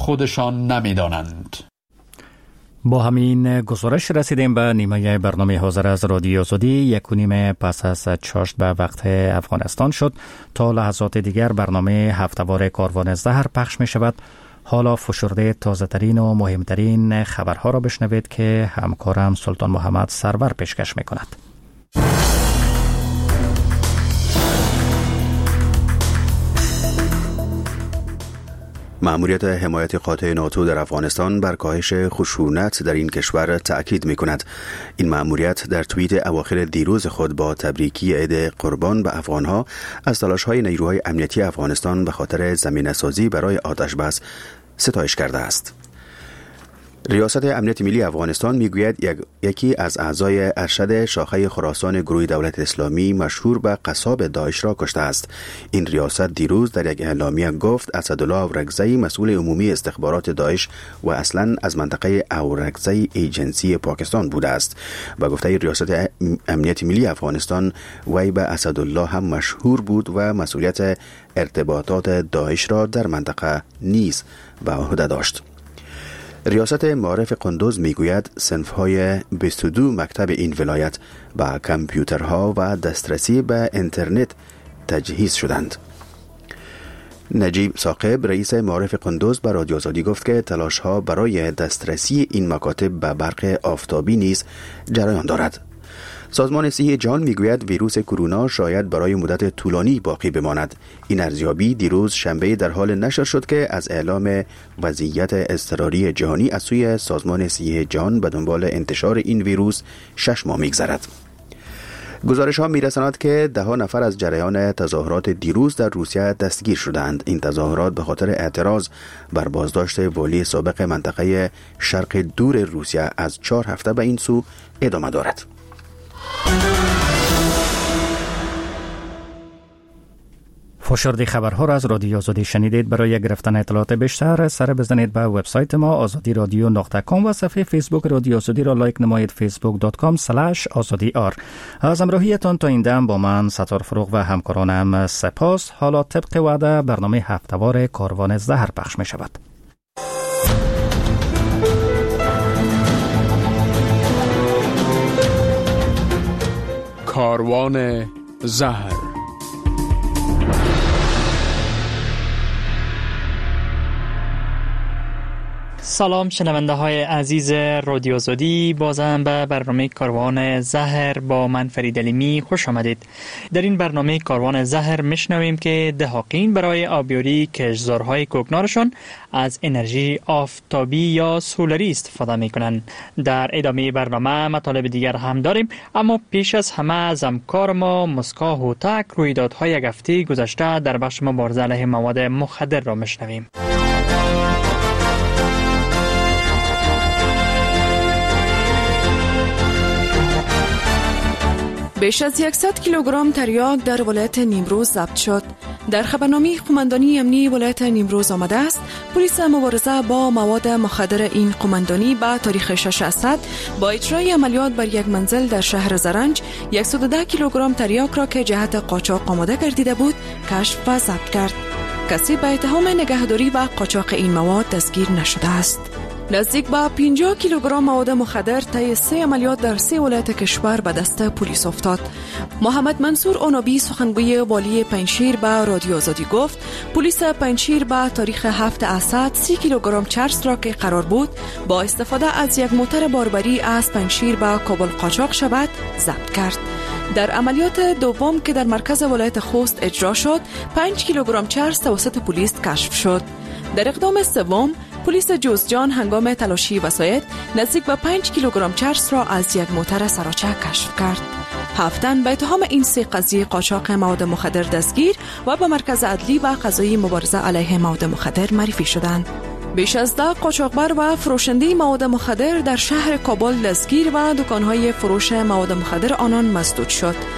خودشان نمی‌دانند. با همین گزارش رسیدیم به نیمه برنامه حاضر از رادیو آزادی. 1:30 پس از چاشت به وقت افغانستان شد. تا لحظات دیگر برنامه هفته‌وار کاروان زهر پخش می شود. حالا فشرده تازه ترین و مهمترین خبرها را بشنوید که همکارم سلطان محمد سرور پیشکش می کند. مأموریت حمایت قاطع ناتو در افغانستان بر کاهش خشونت در این کشور تأکید می کند. این مأموریت در توییت اواخر دیروز خود با تبریکی عید قربان به افغانها از تلاش‌های نیروهای امنیتی افغانستان به خاطر زمینه‌سازی برای آتش بس ستایش کرده است. ریاست امنیت ملی افغانستان میگوید یکی از اعضای ارشد شاخه خراسان گروه دولت اسلامی مشهور به قصاب داعش را کشته است. این ریاست دیروز در یک اعلامیه گفت اسدالله اورکزئی مسئول عمومی استخبارات داعش و اصلا از منطقه اورکزئی ایجنسی پاکستان بوده است. و گفته ریاست امنیت ملی افغانستان وی به اسدالله هم مشهور بود و مسئولیت ارتباطات داعش را در منطقه نیز به عهده داشت. ریاست معارف قندوز میگوید صنف‌های 22 مکتب این ولایت با کامپیوترها و دسترسی به اینترنت تجهیز شدند. نجیب ثاقب رئیس معارف قندوز به رادیو آزادی گفت که تلاش‌ها برای دسترسی این مکاتب به برق آفتابی نیز جریان دارد. سازمان صحت جهان میگوید ویروس کرونا شاید برای مدت طولانی باقی بماند. این ارزیابی دیروز شنبه در حال نشر شد که از اعلام وضعیت اضطراری جهانی از سوی سازمان صحت جهان به دنبال انتشار این ویروس 6 ماه میگذرد. گزارش ها میرساند که 10 نفر از جریان تظاهرات دیروز در روسیه دستگیر شدند. این تظاهرات به خاطر اعتراض بر بازداشت والی سابق منطقه شرق دور روسیه از 4 هفته به این سو ادامه دارد. فشرده خبرها را از رادیو آزادی شنیدید. برای گرفتن اطلاعات بیشتر سر بزنید به وبسایت ما azadiradyo.com و صفحه فیسبوک رادیو آزادی را لایک نمایید facebook.com/azadiar. از همراهیتان تا این دم با من ستار فروغ و همکارانم سپاس. حالا طبق وعده برنامه هفته‌وار کاروان زهر پخش می شود. کاروان زهر. سلام شنونده های عزیز رادیو آزادی، بازم به برنامه کاروان زهر با من فرید علیمی خوش آمدید. در این برنامه کاروان زهر میشنویم که دهاقین برای آبیاری کشتزارهای کوکنارشان از انرژی آفتابی یا سولری استفاده میکنن. در ادامه برنامه مطالب دیگر هم داریم، اما پیش از همه از همکار ما مسکا هوتک رویدادهای یک هفته گذشته در بخش مبارزه علیه مواد مخدر را میشنویم. بیش از 100 کیلوگرم تریاک در ولایت نیمروز ضبط شد. در خبرنامه قماندانی امنی ولایت نیمروز آمده است پلیس مبارزه با مواد مخدر این قماندانی به تاریخ 6 اسد با اجرای عملیات بر یک منزل در شهر زرنج 110 کیلوگرم تریاک را که جهت قاچاق آماده گردیده بود کشف و ضبط کرد. کسی به اتهام نگهداری و قاچاق این مواد دستگیر نشده است. نزدیک به 50 کیلوگرم مواد مخدر طی 3 عملیات در 3 ولایت کشور به دست پلیس افتاد. محمد منصور اونابی سخنگوی والی پنجشیر به رادیو آزادی گفت پلیس پنجشیر به تاریخ 7 اسد 30 کیلوگرم چرس را که قرار بود با استفاده از یک موتر باربری از پنجشیر به کابل قاچاق شود ضبط کرد. در عملیات دوم که در مرکز ولایت خوست اجرا شد 5 کیلوگرم چرس توسط پلیس کشف شد. در اقدام سوم پلیس جوزجان هنگام تلاشی وسایط نزدیک به 5 کیلوگرم چرس را از یک موتر سراچه کشف کرد. 7 تن به اتهام این 3 قضیه قاچاق مواد مخدر دستگیر و به مرکز عدلی و قضایی مبارزه علیه مواد مخدر معرفی شدند. بیش از 10 قاچاقبر و فروشنده مواد مخدر در شهر کابل دستگیر و دکانهای فروش مواد مخدر آنان مسدود شد.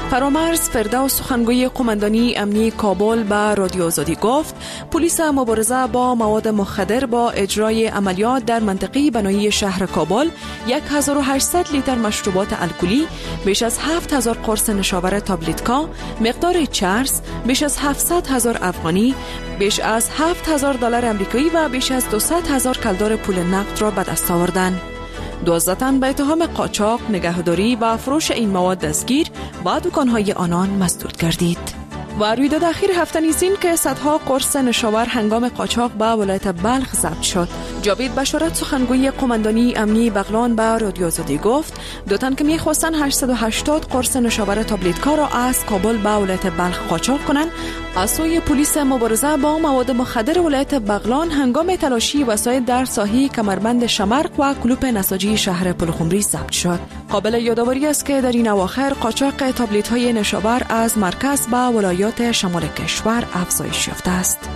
فرامرز فردوس سخنگوی قماندانی امنی کابل به رادیو آزادی گفت پلیس مبارزه با مواد مخدر با اجرای عملیات در منطقه بنایی شهر کابل 1800 لیتر مشروبات الکلی، بیش از 7000 قرص نشاور تابلتکا، مقدار چرس بیش از 700,000 افغانی، بیش از 7000 دلار امریکایی و بیش از 200,000 کلدار پول نقد را به دست آوردند. 12 تن به اتهام قاچاق، نگهداری و فروش این مواد دستگیر و دکان‌های آنان مسدود گردید. و رویداد اخیر هفته نیزین که صدها قرص نشاور هنگام قاچاق به ولایت بلخ ضبط شد. جاوید بشارت سخنگوی قماندانی امنی بغلان به رادیو آزادی گفت 2 تن که می‌خواستند 880 قرص نشاور تابلتکا را از کابل به ولایت بلخ قاچاق کنند، از سوی پلیس مبارزه با مواد مخدر ولایت بغلان هنگام تلاشی وسایل در ساحه کمربند شمرق و کلوپ نساجی شهر پلخمری ضبط شد. قابل یادآوری است که در این اواخر قاچاق تابلت‌های نشاور از مرکز به ولایات شمال کشور افزایش یافته است.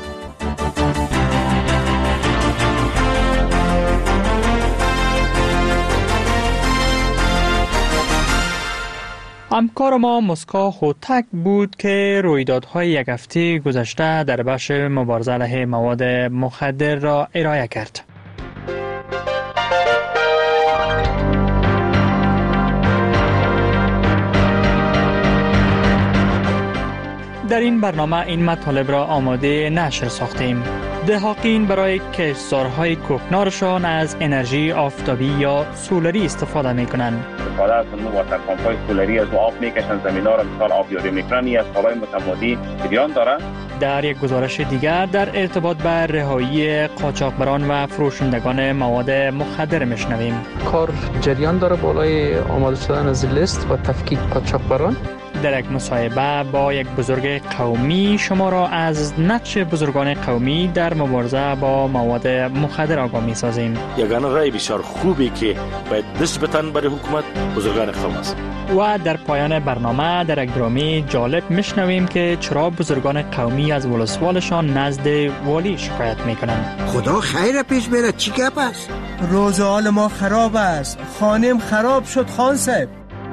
همکار ما مسکا هوتک بود که رویدادهای یک هفته گذشته در بخش مبارزه علیه مواد مخدر را ارائه کرد. در این برنامه این مطالب را آماده نشر ساختیم. دهقان برای کشتزارهای کوکنارشان از انرژی آفتابی یا سولری استفاده میکنند. استفاده از واتر پمپ‌های سولری از آب میکشن، زمینا را مثال آبیاری میکنن، این از کارهای متمادی جریان داره. در یک گزارش دیگر در ارتباط به رهایی قاچاقبران و فروشندگان مواد مخدر میشنویم. کار جریان داره بالای آماده شدن از لیست و تفکیک قاچاقبران. در یک مصاحبه با یک بزرگ قومی شما را از نقش بزرگان قومی در مبارزه با مواد مخدر آگاه می‌سازیم. یگانه رای بسیار خوبی که باید نسبتاً برای حکومت بزرگان قوم است. و در پایان برنامه در یک درامی جالب میشنویم که چرا بزرگان قومی از ولسوالشان نزد والی شکایت میکنند. خدا خیر پیش بره، چی گپ است؟ روز حال ما خراب است، خانم خراب شد خان صاحب.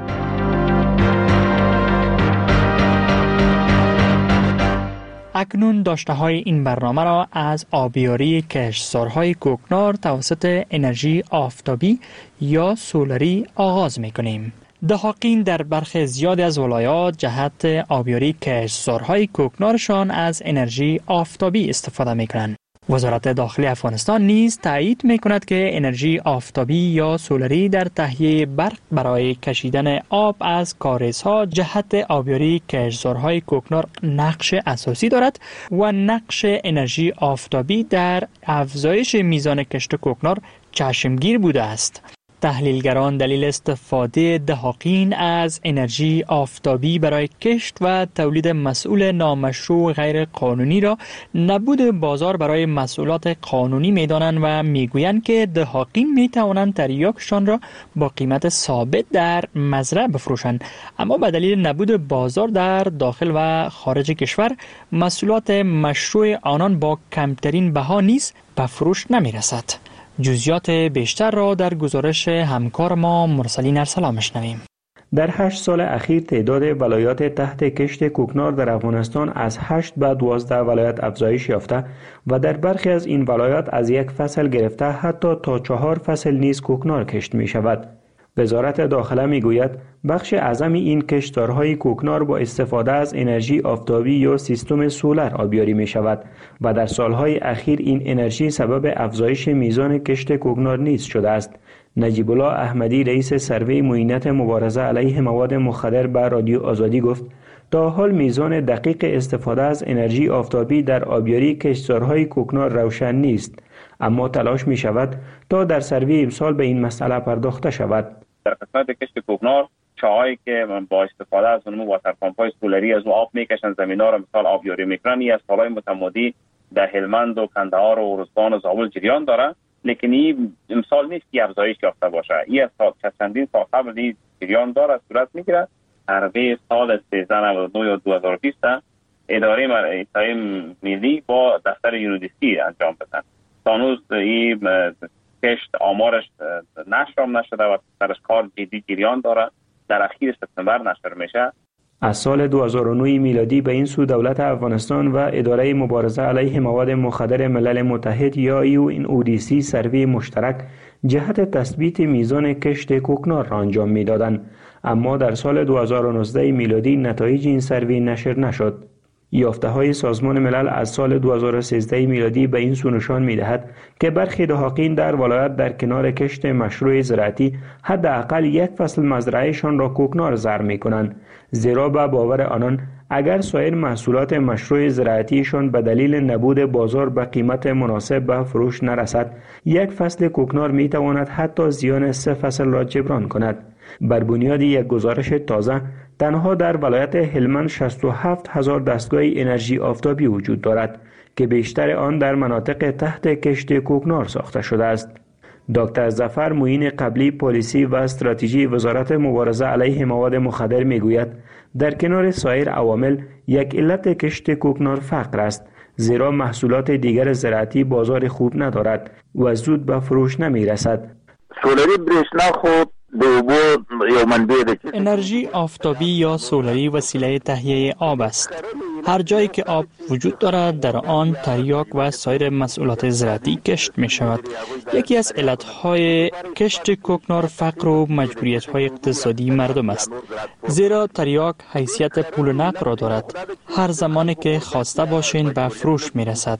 اکنون داشته های این برنامه را از آبیاری کشتزارهای کوکنار توسط انرژی آفتابی یا سولری آغاز میکنیم. دهقان در برخی زیادی از ولایات جهت آبیاری کشتزارهای کوکنارشان از انرژی آفتابی استفاده میکنند. وزارت داخلی افغانستان نیز تایید میکند که انرژی آفتابی یا سولری در تهیه برق برای کشیدن آب از کاریزها جهت آبیاری کشتزارهای کوکنار نقش اساسی دارد و نقش انرژی آفتابی در افزایش میزان کشت کوکنار چشمگیر بوده است. تحلیلگران دلیل استفاده دهقان از انرژی آفتابی برای کشت و تولید محصول نامشروع غیر قانونی را نبود بازار برای محصولات قانونی می‌دانند و میگویند که دهقان می‌توانند تریاکشان را با قیمت ثابت در مزرعه بفروشند، اما به دلیل نبود بازار در داخل و خارج کشور محصولات مشروع آنان با کمترین بها نیز به فروش نمی‌رسد. جزئیات بیشتر را در گزارش همکار ما مرسلین ارسلا میشنویم. در 8 سال اخیر تعداد ولایات تحت کشت کوکنار در افغانستان از 8 به 12 ولایت افزایش یافته و در برخی از این ولایات از یک فصل گرفته حتی تا 4 فصل نیز کوکنار کشت می شود. وزارت داخله می گوید بخش اعظم این کشتزارهای کوکنار با استفاده از انرژی آفتابی یا سیستم سولر آبیاری می شود و در سالهای اخیر این انرژی سبب افزایش میزان کشت کوکنار نیز شده است. نجیب الله احمدی رئیس سروی معینت مبارزه علیه مواد مخدر به رادیو آزادی گفت تا حال میزان دقیق استفاده از انرژی آفتابی در آبیاری کشتزارهای کوکنار روشن نیست، اما تلاش می شود تا در سروی امسال به این مسئله پرداخته شود. در قسمت کشت کوکنار چاهایی که با استفاده از اون واتر پمپ‌های سولری از آب میکشن، زمینا را مثال آبیاری میکنن، این از سالهای متمادی در هلمند و کندهار و ارزگان و زابل جریان داره، لیکن این امسال نیست که افزایش یافته باشه. این از چندین سال قبل این جریان داره، صورت میگیره. حربه سال 1399 یا 2020 اداره احصای ملی با دفتر یونودیسی انجام بدن. هنوز این کشت آمارش نشر نشده و سرش کار جدی جریان داره. در اخیر سپتامبر نشر میشه. از سال 2009 میلادی به این سو دولت افغانستان و اداره مبارزه علیه مواد مخدر ملل متحد یا UNODC سروی مشترک جهت تثبیت میزان کشت کوکنار را انجام میدادند، اما در سال 2019 میلادی نتایج این سروی نشر نشد. یافته‌های سازمان ملل از سال 2013 میلادی به این سو نشان می‌دهد که برخی دهاقین در ولایت در کنار کشت مشروع زراعتی حداقل یک فصل مزرعه‌شان را کوکنار زرع می‌کنند، زیرا به باور آنان اگر سایر محصولات مشروع زراعتیشان به دلیل نبود بازار به قیمت مناسب به فروش نرسد، یک فصل کوکنار می‌تواند حتی زیان 3 فصل را جبران کند. بر بنیاد یک گزارش تازه، تنها در ولایت هلمند 67,000 دستگاه انرژی آفتابی وجود دارد که بیشتر آن در مناطق تحت کشت کوکنار ساخته شده است. دکتر ظفر معین قبلی پلیسی و استراتژی وزارت مبارزه علیه مواد مخدر میگوید در کنار سایر عوامل یک علت کشت کوکنار فقر است، زیرا محصولات دیگر زراعتی بازار خوب ندارد و زود به فروش نمی رسد. سولری برشنا خوب انرژی آفتابی یا سولری وسیله تهیه آب است. هر جایی که آب وجود دارد در آن تریاک و سایر محصولات زراعتی کشت می شود. یکی از علتهای کشت کوکنار فقر و مجبوریت‌های اقتصادی مردم است، زیرا تریاک حیثیت پول نقد را دارد. هر زمانی که خواسته باشین به فروش می رسد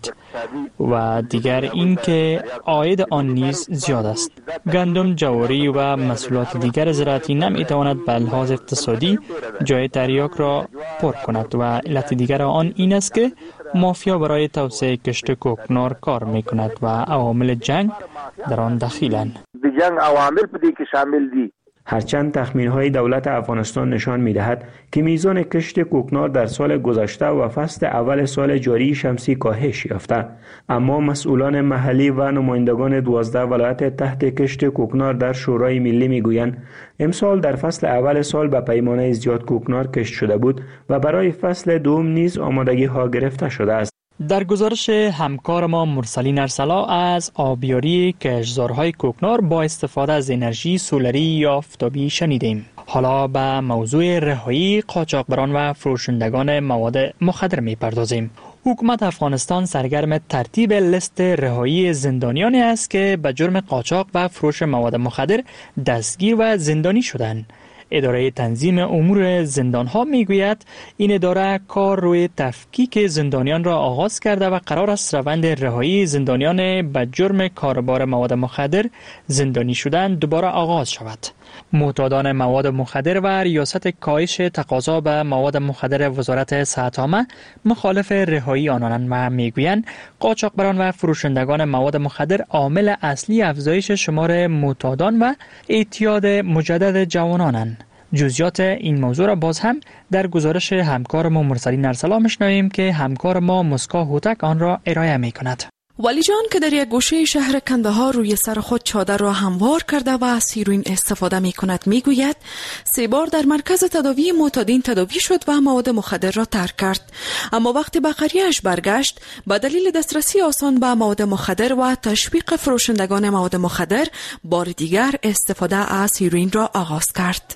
و دیگر این که عاید آن نیز زیاد است. گندم، جواری و محصولات دیگر زراعتی نمی تواند به لحاظ اقتصادی جای تریاک را پر کند و علت دیگر آن این است که مافیا برای توسعه کشت کوکنار کار می کند و عوامل جنگ در آن دخیلند. جنگ عوامل پدی که شامل دی. هرچند تخمین‌های دولت افغانستان نشان می‌دهد که میزان کشت کوکنار در سال گذشته و فصل اول سال جاری شمسی کاهش یافته، اما مسئولان محلی و نمایندگان 12 ولایت تحت کشت کوکنار در شورای ملی میگویند امسال در فصل اول سال به پیمانه زیاد کوکنار کشت شده بود و برای فصل دوم نیز آمادگی‌ها گرفته شده است. در گزارش همکار ما مرسلین ارسلا از آبیاری کشتزارهای کوکنار با استفاده از انرژی سولری یا آفتابی شنیدیم. حالا به موضوع رهایی قاچاقبران و فروشندگان مواد مخدر می‌پردازیم. حکومت افغانستان سرگرم ترتیب لیست رهایی زندانیانی است که به جرم قاچاق و فروش مواد مخدر دستگیر و زندانی شدند. اداره تنظیم امور زندانها میگوید این اداره کار روی تفکیک زندانیان را آغاز کرده و قرار است روند رهایی زندانیان به جرم کاربار مواد مخدر زندانی شدن دوباره آغاز شود. معتادان مواد مخدر و ریاست کاهش تقاضا به مواد مخدر وزارت صحت عامه مخالف رهایی آنان و میگویند قاچاقبران و فروشندگان مواد مخدر عامل اصلی افزایش شمار معتادان و اعتیاد مجدد جوانانند. جزئیات این موضوع را باز هم در گزارش همکار ما مرسلین ارسلا میشنویم که همکار ما مسکا هوتک آن را ارائه میکند. ولی جان که در یک گوشه شهر کندهار روی سر خود چادر را هموار کرده و از هیروئین استفاده می کند می گوید 3 بار در مرکز تداوی معتادین تداوی شد و مواد مخدر را ترک کرد، اما وقتی به قریه‌اش برگشت به دلیل دسترسی آسان به مواد مخدر و تشویق فروشندگان مواد مخدر بار دیگر استفاده از هیروئین را آغاز کرد.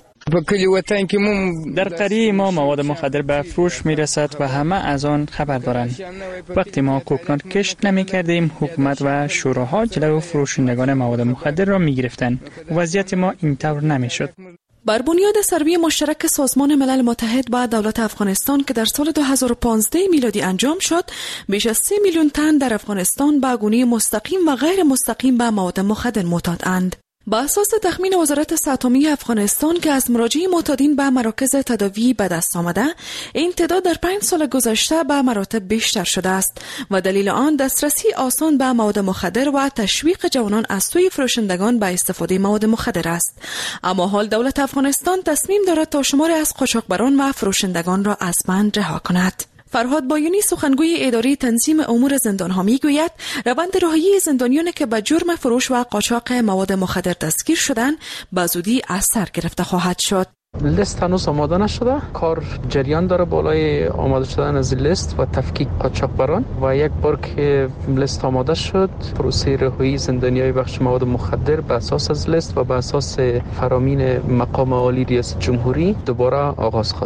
در قریه ما مواد مخدر به فروش می رسد و همه از آن خبر دارند. وقتی ما کوکنار کشت نمی کردیم حکومت و شوراها جلو فروشندگان مواد مخدر را می گرفتند. وضعیت ما اینطور نمی شد. بر بنیاد سروی مشترک سازمان ملل متحد با دولت افغانستان که در سال 2015 میلادی انجام شد، بیش از 3 میلیون تن در افغانستان به گونه مستقیم و غیر مستقیم به مواد مخدر معتادند. با اساس تخمین وزارت صحت عامه افغانستان که از مراجعه معتادین به مراکز تداوی به دست آمده، این تعداد در 5 سال گذشته به مراتب بیشتر شده است و دلیل آن دسترسی آسان به مواد مخدر و تشویق جوانان از سوی فروشندگان به استفاده مواد مخدر است. اما حال دولت افغانستان تصمیم دارد تا شماری از قاچاقبران و فروشندگان را از بند رها کند. فرهاد بایونی سخنگوی اداره تنظیم امور زندانها میگوید روند رهایی زندانیانی که به جرم فروش و قاچاق مواد مخدر دستگیر شدند به زودی از سر گرفته خواهد شد. لیست هنوز آماده نشده، کار جریان داره بالای آماده شدن از لیست و تفکیک قاچاقبران و یک بار که لیست آماده شد پروسه رهایی زندانیای بخش مواد مخدر به اساس از لیست و به اساس فرامین مقام عالی ریاست جمهوری دوباره آغاز خواهد شد.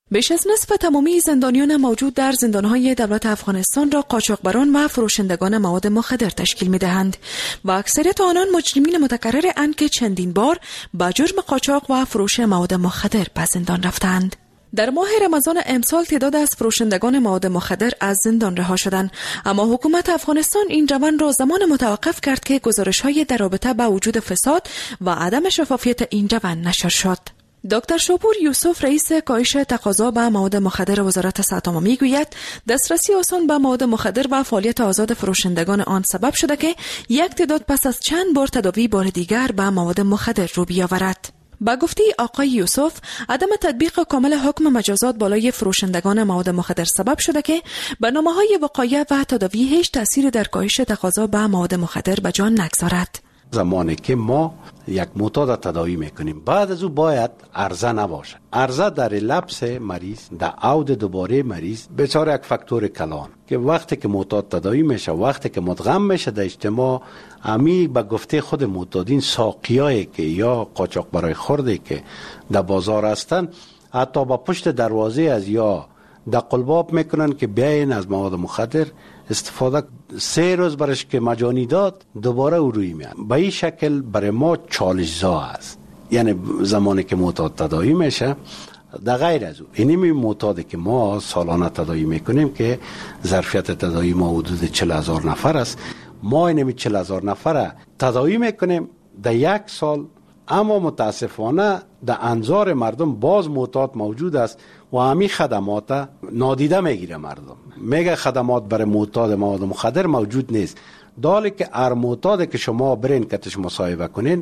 بیش از نصف تمامی زندانیان موجود در زندانهای دولت افغانستان را قاچاقبران و فروشندگان مواد مخدر تشکیل می‌دهند و اکثریت آنان مجرمین متکرر اند که چندین بار با جرم قاچاق و فروش مواد مخدر به زندان رفتند. در ماه رمضان امسال تعداد از فروشندگان مواد مخدر از زندان رها شدند، اما حکومت افغانستان این روند را زمان متوقف کرد که گزارش‌های در رابطه با وجود فساد و عدم شفافیت این روند نشر شد. دکتر شوپور یوسف رئیس کاهش تقاضا به مواد مخدر وزارت صحت عامه میگوید دسترسی آسان به مواد مخدر و فعالیت آزاد فروشندگان آن سبب شده که یک تعداد پس از چند بار تداوی بار دیگر به مواد مخدر رو بیاورد. با گفته آقای یوسف، عدم تطبیق کامل حکم مجازات بالای فروشندگان مواد مخدر سبب شده که برنامه‌های وقایع و تداوی هیچ تأثیر در کاهش تقاضا به مواد مخدر به جا نگذارد. زمانی که ما یک معتاد تداوی میکنیم بعد از او باید عرضه نباشه. عرضه در لبس مریض، در عود دوباره مریض بسیار یک فاکتور کلان که وقتی که معتاد تداوی میشه، وقتی که مدغم میشه در اجتماع، امی به گفته خود معتادین ساقیایی که یا قاچاق برای خورده که در بازار هستن حتی با پشت دروازه از یا در قلباب میکنن که بیاین از مواد مخدر استفاده. 3 روز برش که مجانی داد دوباره او روی میان. به این شکل برای ما چالش‌زا است. یعنی زمانی که معتاد تداوی میشه، در غیر از او اینمی معتادی که ما سالانه تداوی میکنیم که ظرفیت تداوی ما حدود 40,000 نفر است، ما اینمی 40,000 نفر تداوی میکنیم در یک سال، اما متاسفانه در انظار مردم باز معتاد موجود است و همین خدمات نادیده میگیره. مردم میگه خدمات برای معتاد مواد مخدر موجود نیست، دالی که هر معتادی که شما برین کتش مصاحبه کنین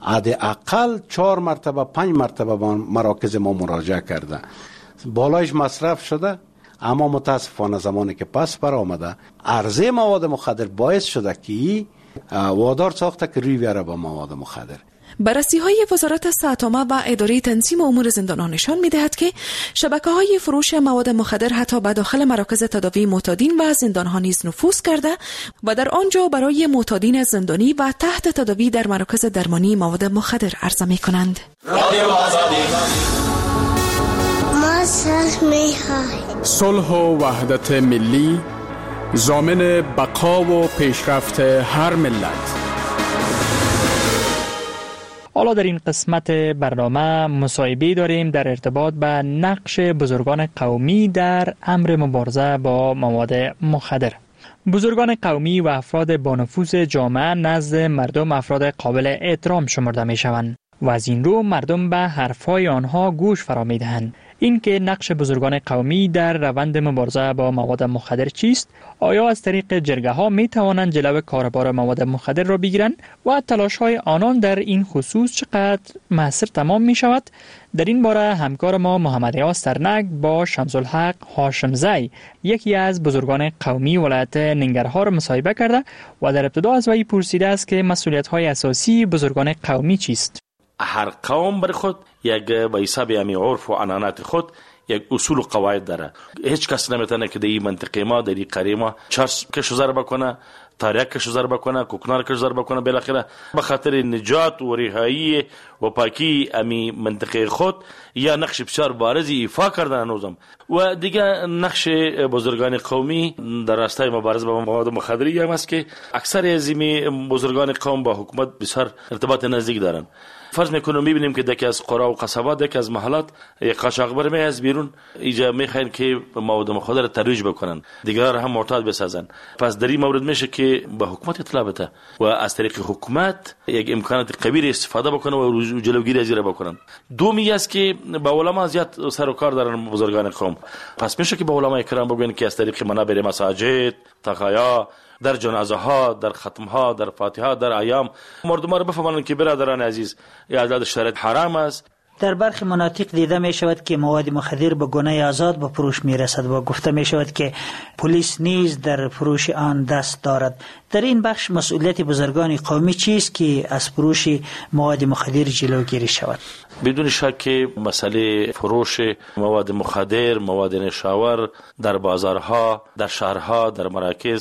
حداقل 4 مرتبه 5 مرتبه به مراکز ما مراجعه کرده، بالایش مصرف شده، اما متاسفانه زمانی که پس بر آمده عرضه مواد مخدر باعث شده که وادار ساخته که روی بیاره با مواد مخدر. بررسی‌های وزارت صحت عامه و اداره تنظیم امور زندان‌ها نشان می‌دهد که شبکه‌های فروش مواد مخدر حتی به داخل مراکز تداوی معتادین و زندان‌ها نیز نفوذ کرده و در آنجا برای معتادین زندانی و تحت تداوی در مراکز درمانی مواد مخدر عرضه می‌کنند. ما صلح و وحدت ملی ضامن بقا و پیشرفت هر ملت. حالا در این قسمت برنامه مصاحبه داریم در ارتباط به نقش بزرگان قومی در امر مبارزه با مواد مخدر. بزرگان قومی و افراد با نفوذ جامعه نزد مردم افراد قابل احترام شمرده می شوند و از این رو مردم به حرفهای آنها گوش فرا می دهند. این که نقش بزرگان قومی در روند مبارزه با مواد مخدر چیست؟ آیا از طریق جرگه ها می توانند جلو کاربار مواد مخدر را بگیرند و تلاش های آنان در این خصوص چقدر مؤثر تمام می شود؟ در این باره همکار ما محمد ریاض ترنک با شمس الحق هاشمزی، یکی از بزرگان قومی ولایت ننگرهار، مصاحبه کرده و در ابتدا از وی پرسیده است که مسئولیت های اساسی بزرگان قومی چیست؟ هر قوم بر خود یک به حساب امی عرف و عنعنات خود یک اصول و قواعد داره. هیچ کس نمیتونه که در این منطقه ما، در این قریه ما چرس کشو ضرب کنه، تاریک کشو ضرب کنه، کوکنار کشو ضرب کنه. بالاخره به خاطر نجات و رهایی و پاکی امی منطقه خود یا نقش بسیار بارزی ایفا کردن هنوزم. و دیگه نقش بزرگان قومی در راستای مبارزه با مواد مخدری هم است که اکثر از این بزرگان قوم با حکومت بسیار ارتباط نزدیک دارن. فرض میکنم میبینیم که دکی از قرا و قصبات، دکی از محلات یک قاچاقبر می از بیرون اینجا میخواین که مواد مخدر ترویج بکنن، دیگر هم معتاد بسازن. پس در این مورد میشه که به حکومت اطلاع بده و از طریق حکومت یک امکانات قوی استفاده بکنه و جلوگیری از این بکنن. دومی است که با علما زیاد سر و کار دارن بزرگان قوم. پس میشه که با علمای کرام بگن که از طریق منابر مساجد، تقایا، در جنازه ها، در ختم ها، در فاتحه ها، در ایام مردم را بفهمانند که برادران عزیز اعداد شرط حرام است. در برخی مناطق دیده می شود که مواد مخدر به گونه آزاد به فروش می رسد و گفته می شود که پلیس نیز در فروش آن دست دارد. در این بخش مسئولیت بزرگان قومی چیست که از فروش مواد مخدر جلوگیری شود؟ بدون شک مسئله فروش مواد مخدر، مواد نشاور در بازارها، در شهرها، در مراکز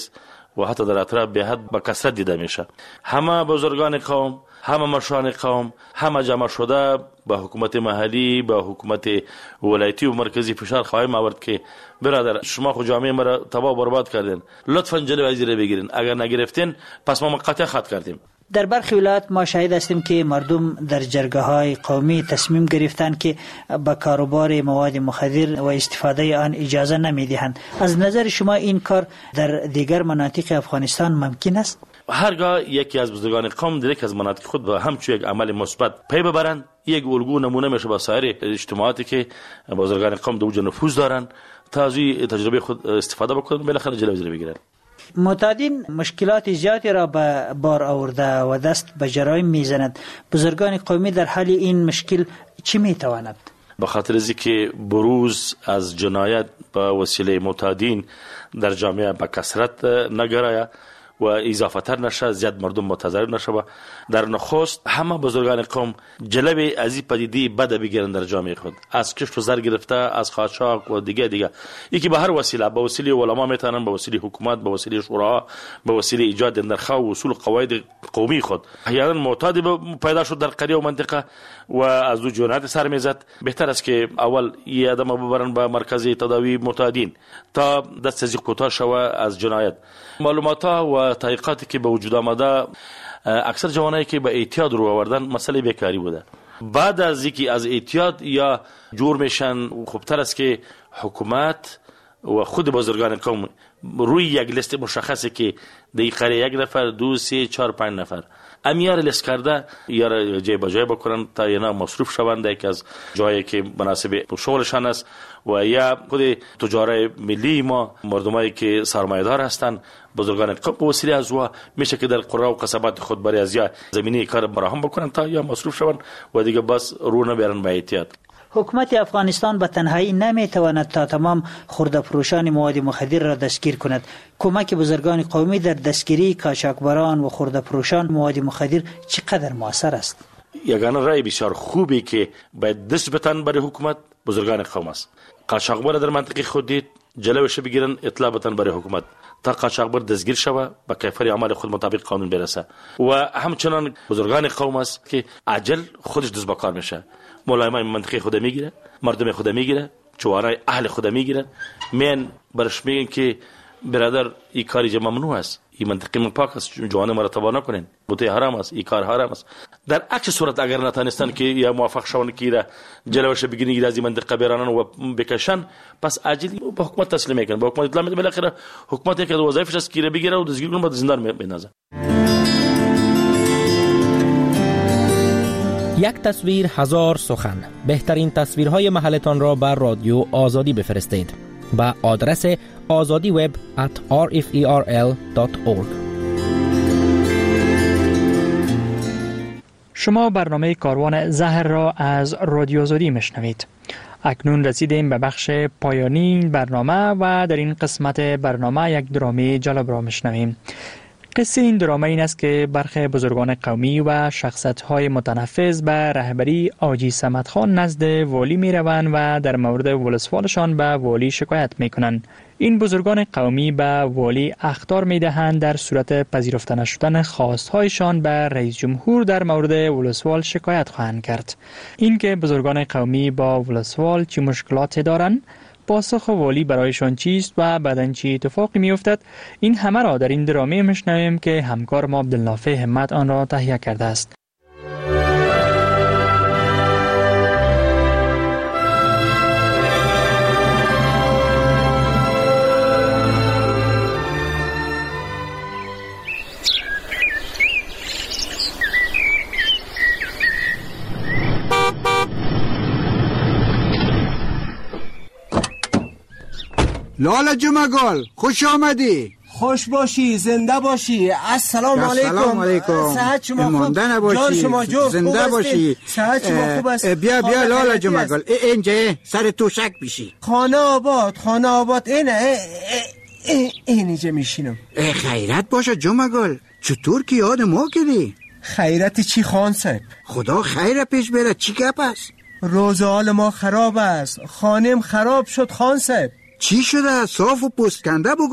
و حتی در اطراف به حد به کثرت دیده میشه. همه بزرگان قوم، همه مشران قوم، همه جمع شده به حکومت محلی، به حکومت ولایتی و مرکزی فشار خواهیم آورد که برادر شما خود جامعه ما را تباه برباد کردین، لطفاً جلوی از این بگیرین، اگر نگرفتین پس ما قطع خط کردیم. در برخی ولایات ما شاهد هستیم که مردم در جرگه‌های قومی تصمیم گرفتند که به کاروبار مواد مخدر و استفاده آن اجازه نمیدهند. از نظر شما این کار در دیگر مناطق افغانستان ممکن است؟ هرگاه یکی از بزرگان قوم در یک از مناطق خود به همچون یک عمل مثبت پی ببرند، یک الگو نمونه میشه با سایر اجتماعاتی که بزرگان قوم در اونجا نفوذ دارند تا از تجربه خود استفاده بکنند، بالاخره جلوی بگیرند. معتادین مشکلات زیادی را به بار آورده و دست به جرایم میزنند. بزرگان قومی در حال این مشکل چی میتواند؟ به خاطر از که بروز از جنایت به وسیله معتادین در جامعه به کثرت نگرایه و اضافه تر نشه، زیاد مردم متضرر نشه و در نخست همه بزرگان قوم جلوی از این پدیده بد بگیرن در جامعه خود، از کشت و زر گرفته، از قاچاق و دیگه یکی به هر وسیله، به وسیله علما میتونن، به وسیله حکومت، به وسیله شورا، به وسیله ایجاد نرخ و اصول قواعد قومی خود احیانا معتاد پیدا شد در قریه و منطقه و از دو جنایت سر میزد. بهتر است که اول یه آدم ببرن به مرکز تداوی معتادین تا دست از کوتاه شوه از جنایت. معلومات و تحقیقاتی که به وجود آمده اکثر جوانایی که به اعتیاد رو آوردن مسئله بیکاری بوده. بعد از اینکه از اعتیاد یا جور میشن، خوبتر است که حکومت و خود بزرگان قوم روی یک لیست مشخصی که در قریه 1 نفر 2 3 4 5 نفر امیار لیست کرده یا جای به جای بکنن تا اینا مصروف شوند یک از جایی که مناسب شغلشان است و یا خود تجار ملی ما مردمایی که سرمایه‌دار هستند بزرگان قوم به وسیله از و میشه که در قرى و قصبات خود برای از یا زمینه کار فراهم بکنن تا یا مصروف شوند و دیگه بس رو نبرن به اعتیاد. حکومت افغانستان به تنهایی نمیتواند تا تمام خرده فروشان مواد مخدر را دستگیر کند. کمک بزرگان قومی در دستگیری قاچاقبران و خرده فروشان مواد مخدر چقدر موثر است؟ یگانه رای بسیار خوبی که باید دست بتن برای حکومت بزرگان قوم است. قاچاقبر در منطقه خود دید جلوش بگیرن، اطلاع بتن برای حکومت تا قاچاقبر دستگیر شود و کیفر عمل خود مطابق قانون برسه. و همچنان بزرگان قوم است که عجل خودش دست به کار میشه، ملایمای منطقه خود میگیره، مردم خود میگیره، جوانای اهل خود میگیره، من برش میگن که برادر این کاری ممنوع است، این منطقه من پاک است، جوان ما را تباه نکنین، بوته حرام است، این کار حرام است. در عکس صورت اگر نتونستن که یا موافق شون که جلوش بگیرن از این منطقه برانن و بکشن، پس عاجل به حکومت تسلیم میکنن، به حکومت اطلاع میدن، بالاخره حکومت یک از وظایفش است که بگیره و دستگیر کنه، به زندان بندازه. یک تصویر هزار سخن. بهترین تصویرهای محلتان را بر رادیو آزادی بفرستید با آدرس azadiweb@rferl.org. شما برنامه کاروان زهر را از رادیو آزادی میشنوید. اکنون رسیدیم به بخش پایانی برنامه و در این قسمت برنامه یک درامه جالب را میشنویم. قصه این درامه این است که برخی بزرگان قومی و شخصیت‌های متنفذ به رهبری حاجی صمد خان نزد والی می‌روند و در مورد ولسوالشان به والی شکایت می‌کنند. این بزرگان قومی به والی اخطار می‌دهند در صورت پذیرفته نشدن خواست‌هایشان به رئیس جمهور در مورد ولسوال شکایت خواهند کرد. این که بزرگان قومی با ولسوال چه مشکلاتی دارند، پاسخ والی برایشان چیست و بعداً چه اتفاقی می‌افتد، این همه را در این درامه میشنویم که همکار ما عبدالنافع همت آن را تهیه کرده است. لالا جمگل خوش آمدی. خوش باشی، زنده باشی. السلام علیکم. صحت شما خوب؟ جان شما زنده باشی. صحت شما خوب است؟ بیا لالا جمگل اینجا سر توشک بشی. خانه آباد اینجا میشینم. خیرت باشه جمگل، چطور که یاد ما کردی؟ خیرت چی خان صاحب؟ خدا خیر پیش بره. چی گپ است؟ روز حال ما خراب است، خانم خراب شد خان صاحب. چی شده؟ صاف و پوست کنده بگو.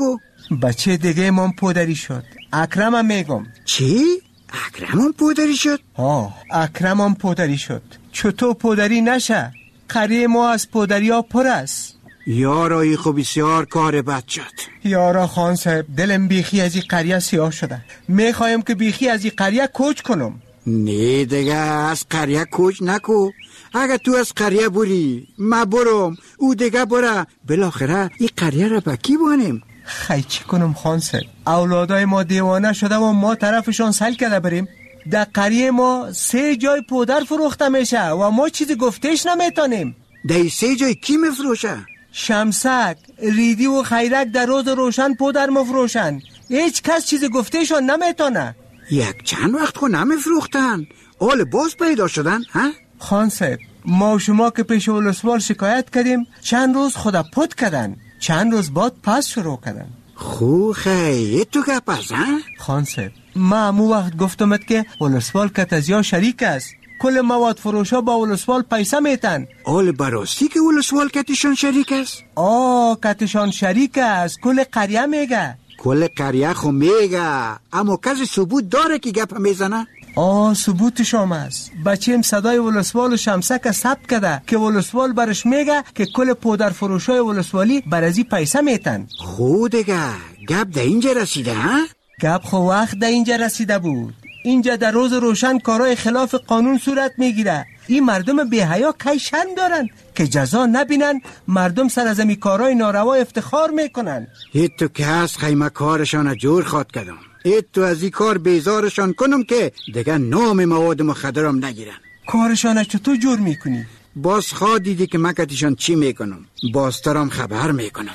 بچه دیگه من پودری شد. اکرمم میگم. چی؟ اکرمم پودری شد؟ اکرمم پودری شد. چطور پودری نشه؟ قریه ما از پودری ها پر است. یارایی خب بسیار کار بد شد. یارا خان صاحب، دلم بیخی از این قریه سیاه شده. میخوایم که بیخی از این قریه کوچ کنم. نه دیگه از قریه کوچ نکو. اگه تو از قریه بری ما برم او دیگه بره، بالاخره این قریه را با کی بانیم؟ خی چی کنم خان صاحب؟ اولادای ما دیوانه شده و ما طرفشان سل کرده بریم. در قریه ما 3 جای پودر فروخته میشه و ما چیزی گفتش نمیتونیم. در 3 جای کی مفروشه؟ شمسک، ریدی و خیرک در روز روشن پودر مفروشن. هیچ کس چیزی گفتشان نمیتونه. یک چند وقت خو نمیفروختن، آل باز پیدا شدن ها؟ خان صاحب، ما و شما که پیش ولسوال شکایت کردیم، چند روز خدا پود کردن، چند روز بعد پس شروع کردن. خو خیلی تو که پس ها؟ خان صاحب، ما امو وقت گفتمت که ولسوال کتزیا شریک است. کل مواد فروشا با ولسوال پیسه میتن. آل براستی که ولسوال کتشان شریک است؟ کتشان شریک است. کل قریه میگه. کل قریه خو میگه، اما کسی ثبوت داره که گپ میزنه؟ ثبوتش هم است. بچیم صدای ولسوال شمسک ثبت کرده که ولسوال برش میگه که کل پودر فروشای ولسوالی برازی پیسه میتن. خود دیگه گپ در اینجا رسیده ها؟ گپ خو وقت در اینجا رسیده بود. اینجا در روز روشن کارهای خلاف قانون صورت میگیره. این مردم بی‌حیا کی شن دارن که جزا نبینن، مردم سر از این کارهای ناروا افتخار میکنن. تو که هست خیمه کارشان جور خواد کردم. تو از این کار بیزارشان کنم که دیگه نام مواد مخدرم نگیرن. کارشان چطور جور میکنی؟ باز خواه دیدی که مکتشان چی میکنم، باز ترام خبر میکنم.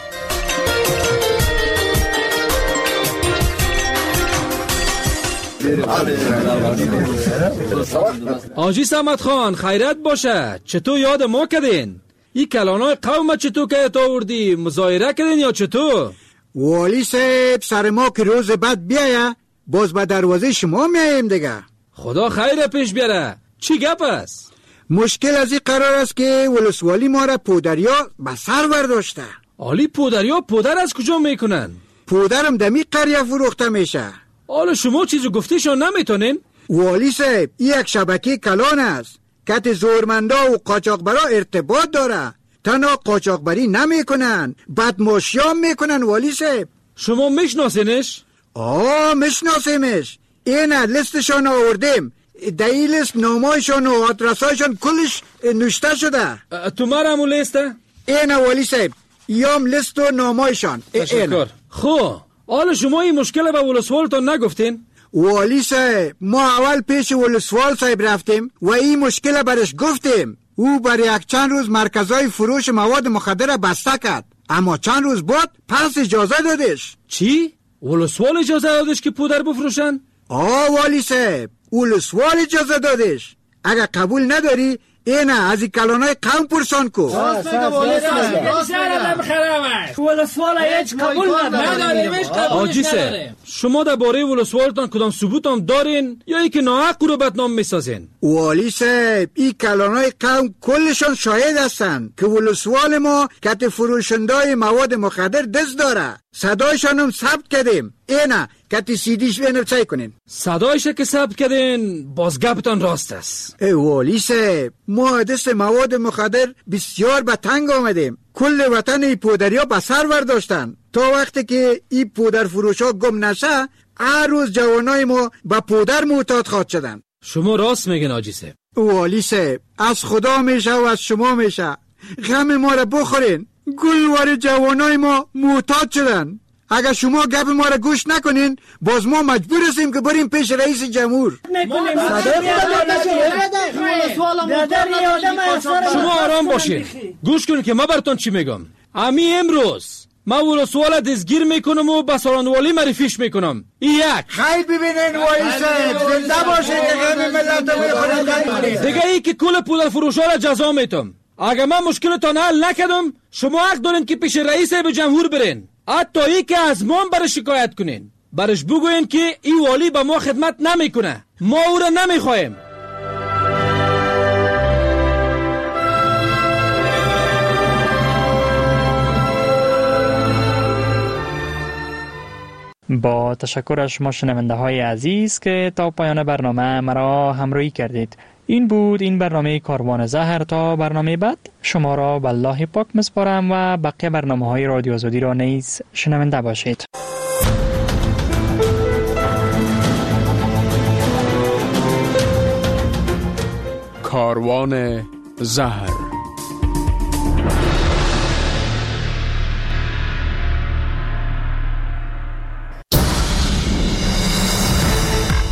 آجی سمت خان، خیرت باشه. چطور یاد ما کردین؟ این کلانای قوم چطور که آوردی؟ مظاهره کردین یا چطور؟ والی صاحب، سر ما که روز بعد بیایه باز به دروازه شما میاییم دیگه. خدا خیر پیش بیاره. چی گپ است؟ مشکل از این قرار است که ولسوالی ما را پودریا به سر برداشته. آلی پودریا پودر از کجا میکنن؟ پودرم دمی قریه فروخته میشه. حالا شما چیزو گفتیشون نمیتونین؟ والی صاحب، این یک شبکه کلان است. کت زورمندا و قاچاقبرا ارتباط داره. تنها قاچاقبری نمیکنن، بدماشیام میکنن. والی صاحب، شما میشناسینش؟ میشناسیمش. این لیستشان آوردیم. در این لیست نامایشان و آدرسایشان کلش نوشته شده. تو مرمو لیسته؟ این والی صاحب، یام لیست و نامایشان. تشکر. خب حالا شما این مشکل به ولسوالتان نگفتین؟ والی صاحب، ما اول پیش ولسوال صاحب رفتیم و این مشکل برش گفتیم. او برای یک چند روز مرکزهای فروش مواد مخدر بسته کرد، اما چند روز بعد پس اجازه دادش. چی؟ ولسوال اجازه دادش که پودر بفروشن؟ والی صاحب، ولسوال اجازه دادش. اگر قبول نداری اینا از این کلانای قوم پرسان کو. آجی صاحب، شما در باره ولسوالتان کدام ثبوت هم دارین یا ای که ناحق رو بدنام میسازین؟ والی صاحب، این کلانای قوم کلشان شاهد هستن که ولسوال ما کت فروشندای مواد مخدر دست داره. صدایشان هم ثبت کردیم. اینا کتی سیدیش بینر چای کنین. صدایش که ثبت کردین، باز گپتان راست است. والی صاحب، ما دست مواد مخدر بسیار به تنگ آمدیم. کل وطن ای پودریا به سر برداشتن. تا وقتی که ای پودر فروشا گم نشه، هر روز جوانای ما به پودر معتاد خواد شدن. شما راست میگن آجی صاحب. والی صاحب، از خدا میشه و از شما میشه. غم ما را بخورین. گلوار جوانای ما معتاد شدن. اگر شما گپ ما را گوش نکنین، باز ما مجبور هستیم که بریم پیش رئیس جمهور. شما آرام باشین، گوش کنین که ما براتون چی میگم. امروز ما ولسوال دستگیر میکنم و به سالانوالی معرفیش میکنم. یک خیلی ببینین والی صاحب، زنده باشین که غم ملت رو دیگه ای که کل پودر فروشا را جزا میتم. اگر من مشکلتان حل نکردم، شما حق دارین که پیش رئیس به جمهور برین. حتی ای که از ما برش شکایت کنین، برش بگوین که این والی به ما خدمت نمیکنه، ما او را نمیخوایم. با تشکر از شما شنونده های عزیز که تا پایان برنامه مرا همراهی کردید. این بود این برنامه کاروان زهر. تا برنامه بعد شما را به الله پاک میسپارم و بقیه برنامه های رادیو آزادی را نیز شنونده باشید. کاروان زهر.